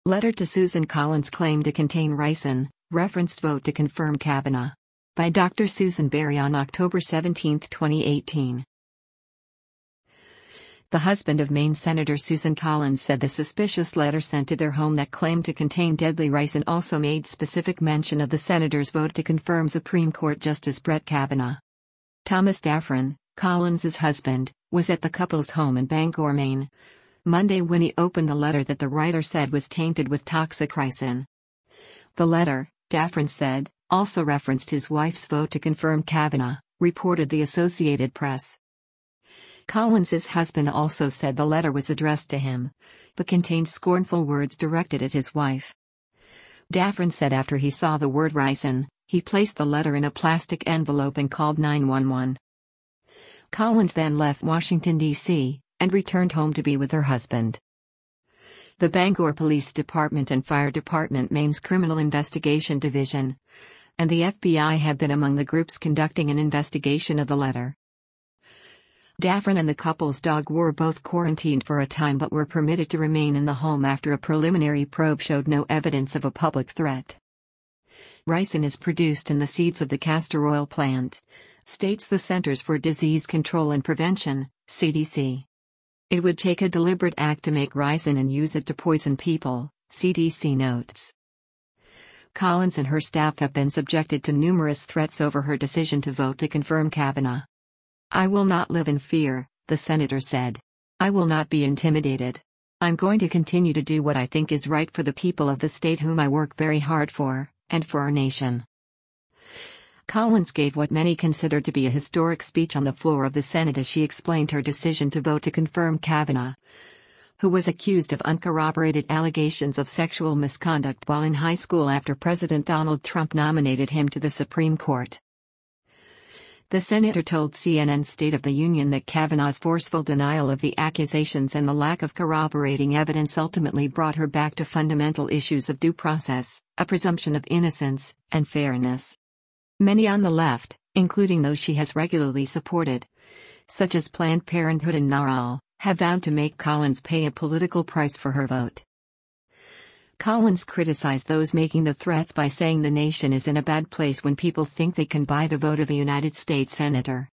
Letter to Susan Collins claimed to contain ricin, referenced vote to confirm Kavanaugh. By Dr. Susan Berry on October 17, 2018. The husband of Maine Senator Susan Collins said the suspicious letter sent to their home that claimed to contain deadly ricin also made specific mention of the senator's vote to confirm Supreme Court Justice Brett Kavanaugh. Thomas Daffron, Collins's husband, was at the couple's home in Bangor, Maine, Monday when he opened the letter that the writer said was tainted with toxic ricin. The letter, Daffron said, also referenced his wife's vote to confirm Kavanaugh, reported the Associated Press. Collins's husband also said the letter was addressed to him, but contained scornful words directed at his wife. Daffron said after he saw the word ricin, he placed the letter in a plastic envelope and called 911. Collins then left Washington, D.C., and returned home to be with her husband. The Bangor Police Department and Fire Department, Maine's Criminal Investigation Division, and the FBI have been among the groups conducting an investigation of the letter. Daffron and the couple's dog were both quarantined for a time but were permitted to remain in the home after a preliminary probe showed no evidence of a public threat. Ricin is produced in the seeds of the castor oil plant, states the Centers for Disease Control and Prevention, CDC. It would take a deliberate act to make ricin and use it to poison people, CDC notes. Collins and her staff have been subjected to numerous threats over her decision to vote to confirm Kavanaugh. "I will not live in fear," the senator said. "I will not be intimidated. I'm going to continue to do what I think is right for the people of the state whom I work very hard for, and for our nation." Collins gave what many consider to be a historic speech on the floor of the Senate as she explained her decision to vote to confirm Kavanaugh, who was accused of uncorroborated allegations of sexual misconduct while in high school after President Donald Trump nominated him to the Supreme Court. The senator told CNN's State of the Union that Kavanaugh's forceful denial of the accusations and the lack of corroborating evidence ultimately brought her back to fundamental issues of due process, a presumption of innocence, and fairness. Many on the left, including those she has regularly supported, such as Planned Parenthood and NARAL, have vowed to make Collins pay a political price for her vote. Collins criticized those making the threats by saying the nation is in a bad place when people think they can buy the vote of a United States senator.